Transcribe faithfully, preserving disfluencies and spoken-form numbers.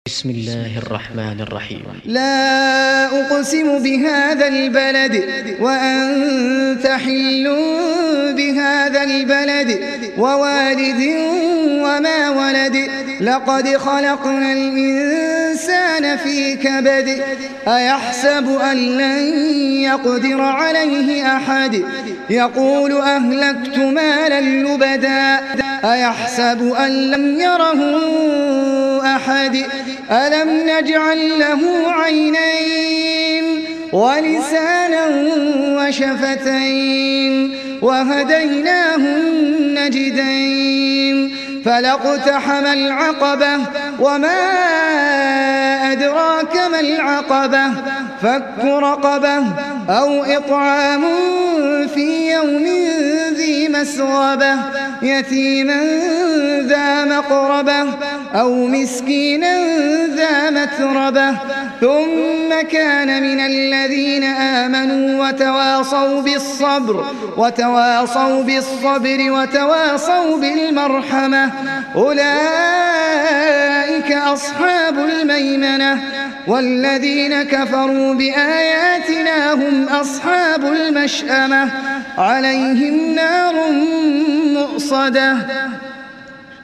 بسم الله الرحمن الرحيم. لا أقسم بهذا البلد وأنت حل بهذا البلد ووالد وما ولد لقد خلقنا الإنسان في كبد أيحسب أن لن يقدر عليه أحد يقول أهلكت مالا لبدا أيحسب أن لم يره أحد ألم نجعل له عينين ولسانا وشفتين وهديناه النجدين فلاقتحم العقبة وما أدراك ما العقبة فك رقبة أو إطعام في يوم ذي مسغبة يتيما ذا مقربة أو مسكينا ذا متربة ثم كان من الذين آمنوا وتواصوا بالصبر وتواصوا بالصبر وتواصوا بالمرحمة أولئك أصحاب الميمنة والذين كفروا بآياتنا هم أصحاب المشأمة عليهم نار مؤصدة.